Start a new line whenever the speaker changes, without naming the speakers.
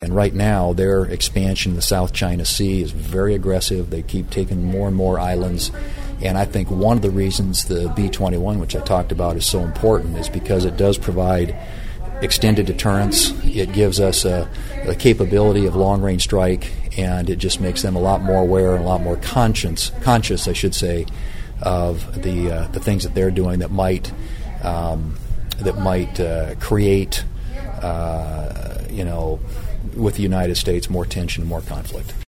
And right now, their expansion in the South China Sea is very aggressive. They keep taking more and more islands. And I think one of the reasons the B-21, which I talked about, is so important is because it does provide extended deterrence. It gives us a capability of long-range strike, and it just makes them a lot more aware and a lot more conscious, I should say, of the things that they're doing that might create, with the United States, more tension, more conflict.